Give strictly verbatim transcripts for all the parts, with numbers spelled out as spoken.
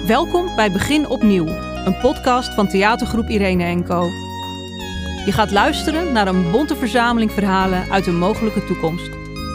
Welkom bij Begin Opnieuw, een podcast van theatergroep Irene en Co. Je gaat luisteren naar een bonte verzameling verhalen uit een mogelijke toekomst.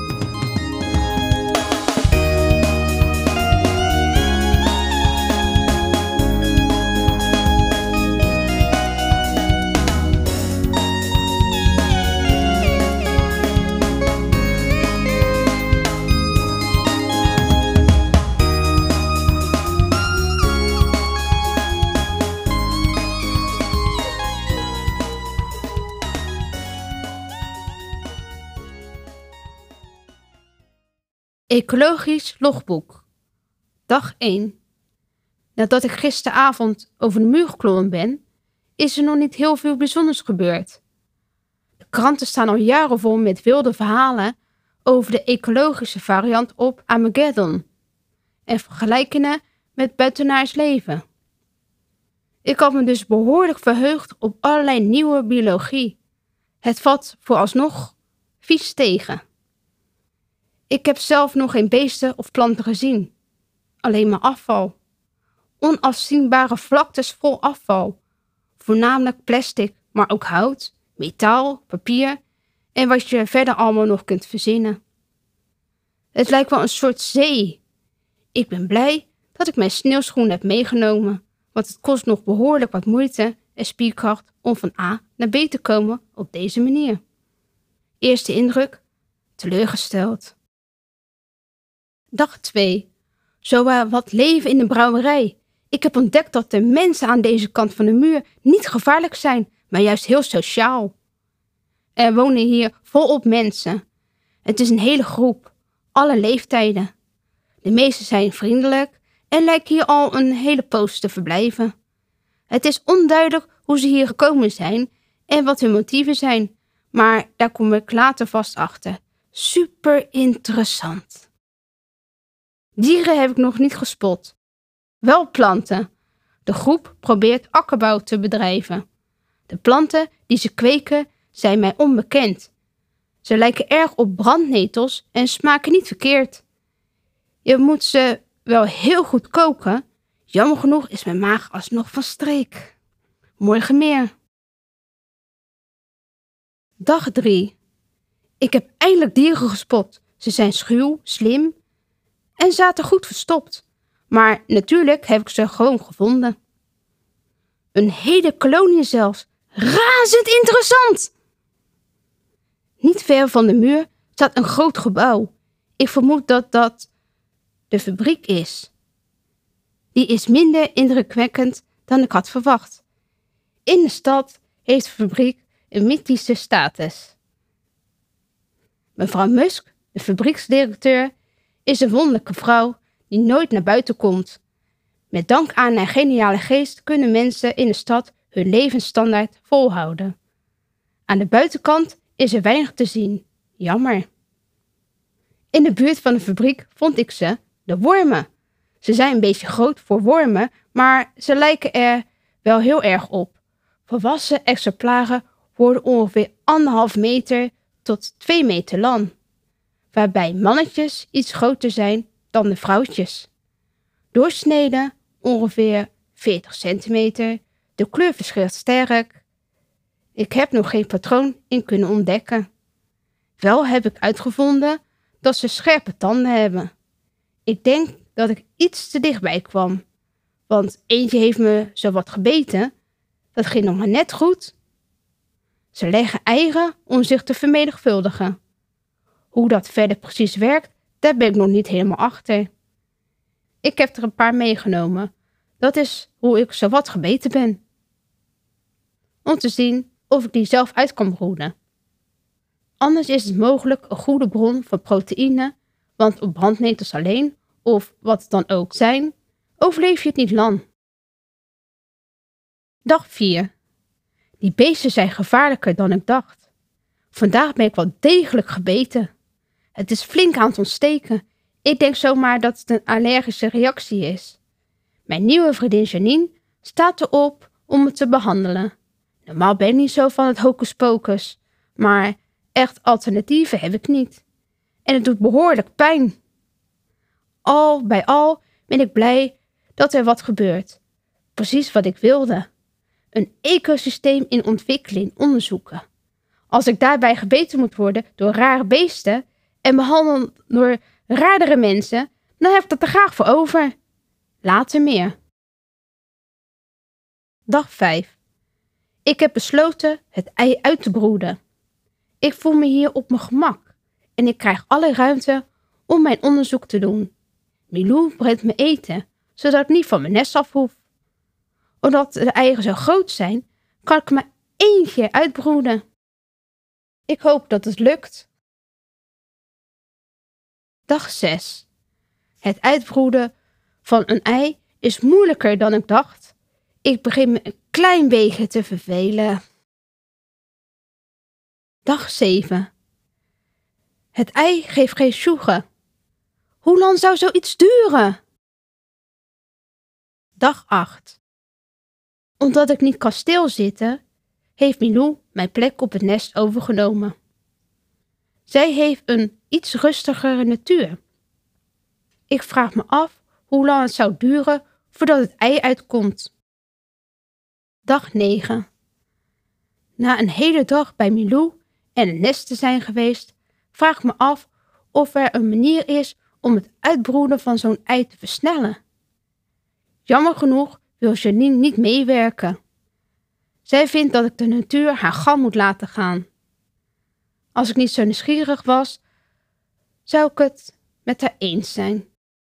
Ecologisch logboek. Dag één. Nadat ik gisteravond over de muur geklommen ben, is er nog niet heel veel bijzonders gebeurd. De kranten staan al jaren vol met wilde verhalen over de ecologische variant op Armageddon en vergelijkingen met buitenaards leven. Ik had me dus behoorlijk verheugd op allerlei nieuwe biologie. Het valt vooralsnog vies tegen. Ik heb zelf nog geen beesten of planten gezien. Alleen maar afval. Onafzienbare vlaktes vol afval. Voornamelijk plastic, maar ook hout, metaal, papier en wat je verder allemaal nog kunt verzinnen. Het lijkt wel een soort zee. Ik ben blij dat ik mijn sneeuwschoenen heb meegenomen, want het kost nog behoorlijk wat moeite en spierkracht om van A naar B te komen op deze manier. Eerste indruk, teleurgesteld. Dag twee. Zo uh, wat leven in de brouwerij. Ik heb ontdekt dat de mensen aan deze kant van de muur niet gevaarlijk zijn, maar juist heel sociaal. Er wonen hier volop mensen. Het is een hele groep, alle leeftijden. De meesten zijn vriendelijk en lijken hier al een hele poos te verblijven. Het is onduidelijk hoe ze hier gekomen zijn en wat hun motieven zijn, maar daar kom ik later vast achter. Super interessant. Dieren heb ik nog niet gespot. Wel planten. De groep probeert akkerbouw te bedrijven. De planten die ze kweken zijn mij onbekend. Ze lijken erg op brandnetels en smaken niet verkeerd. Je moet ze wel heel goed koken. Jammer genoeg is mijn maag alsnog van streek. Morgen meer. Dag drie. Ik heb eindelijk dieren gespot. Ze zijn schuw, slim en zaten goed verstopt. Maar natuurlijk heb ik ze gewoon gevonden. Een hele kolonie zelfs. Razend interessant! Niet ver van de muur staat een groot gebouw. Ik vermoed dat dat de fabriek is. Die is minder indrukwekkend dan ik had verwacht. In de stad heeft de fabriek een mythische status. Mevrouw Musk, de fabrieksdirecteur, is een wonderlijke vrouw die nooit naar buiten komt. Met dank aan haar geniale geest kunnen mensen in de stad hun levensstandaard volhouden. Aan de buitenkant is er weinig te zien. Jammer. In de buurt van de fabriek vond ik ze, de wormen. Ze zijn een beetje groot voor wormen, maar ze lijken er wel heel erg op. Volwassen exemplaren worden ongeveer anderhalf meter tot twee meter lang, waarbij mannetjes iets groter zijn dan de vrouwtjes. Doorsneden ongeveer veertig centimeter, de kleur verschilt sterk. Ik heb nog geen patroon in kunnen ontdekken. Wel heb ik uitgevonden dat ze scherpe tanden hebben. Ik denk dat ik iets te dichtbij kwam, want eentje heeft me zowat gebeten. Dat ging nog maar net goed. Ze leggen eieren om zich te vermenigvuldigen. Hoe dat verder precies werkt, daar ben ik nog niet helemaal achter. Ik heb er een paar meegenomen. Dat is hoe ik zowat gebeten ben. Om te zien of ik die zelf uit kan broeden. Anders is het mogelijk een goede bron van proteïne, want op brandnetels alleen, of wat het dan ook zijn, overleef je het niet lang. Dag vier. Die beesten zijn gevaarlijker dan ik dacht. Vandaag ben ik wel degelijk gebeten. Het is flink aan het ontsteken. Ik denk zomaar dat het een allergische reactie is. Mijn nieuwe vriendin Janine staat erop om het te behandelen. Normaal ben ik niet zo van het hocus pocus, maar echt alternatieven heb ik niet. En het doet behoorlijk pijn. Al bij al ben ik blij dat er wat gebeurt. Precies wat ik wilde. Een ecosysteem in ontwikkeling onderzoeken. Als ik daarbij gebeten moet worden door rare beesten en behandeld door raardere mensen, dan heb ik dat er graag voor over. Later meer. Dag vijf. Ik heb besloten het ei uit te broeden. Ik voel me hier op mijn gemak en ik krijg alle ruimte om mijn onderzoek te doen. Milou brengt me eten, zodat ik niet van mijn nest af hoef. Omdat de eieren zo groot zijn, kan ik er maar eentje uitbroeden. Ik hoop dat het lukt. Dag zes. Het uitbroeden van een ei is moeilijker dan ik dacht. Ik begin me een klein beetje te vervelen. Dag zeven. Het ei geeft geen sjoegen. Hoe lang zou zoiets duren? Dag acht. Omdat ik niet kan stilzitten, heeft Milou mijn plek op het nest overgenomen. Zij heeft een iets rustigere natuur. Ik vraag me af hoe lang het zou duren voordat het ei uitkomt. Dag negen. Na een hele dag bij Milou en het nest te zijn geweest, vraag ik me af of er een manier is om het uitbroeden van zo'n ei te versnellen. Jammer genoeg wil Janine niet meewerken. Zij vindt dat ik de natuur haar gang moet laten gaan. Als ik niet zo nieuwsgierig was, zou ik het met haar eens zijn.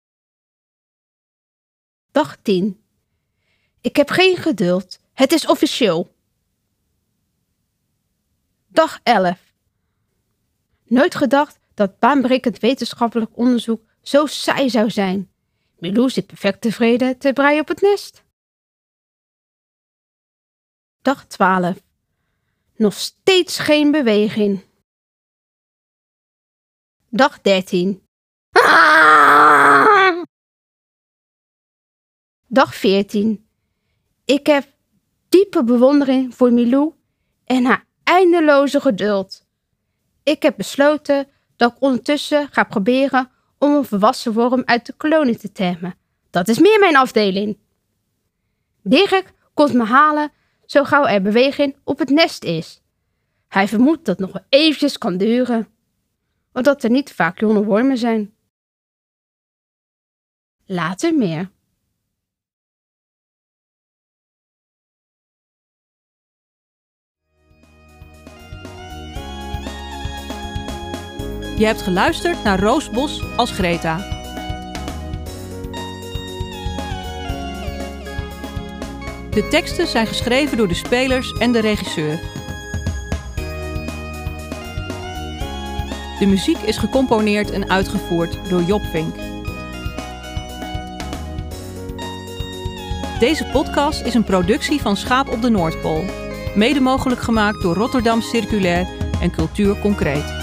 Dag tien. Ik heb geen geduld. Het is officieel. Dag elf. Nooit gedacht dat baanbrekend wetenschappelijk onderzoek zo saai zou zijn. Milou zit perfect tevreden te breien op het nest. Dag twaalf. Nog steeds geen beweging. Dag dertien. Ah! Dag veertien. Ik heb diepe bewondering voor Milou en haar eindeloze geduld. Ik heb besloten dat ik ondertussen ga proberen om een volwassen worm uit de kolonie te temmen. Dat is meer mijn afdeling. Dirk komt me halen zo gauw er beweging op het nest is. Hij vermoedt dat het nog wel eventjes kan duren, omdat er niet vaak jonge wormen zijn. Later meer. Je hebt geluisterd naar Roosbos als Greta. De teksten zijn geschreven door de spelers en de regisseur. De muziek is gecomponeerd en uitgevoerd door Job Vink. Deze podcast is een productie van Schaap op de Noordpool. Mede mogelijk gemaakt door Rotterdam Circulair en Cultuur Concreet.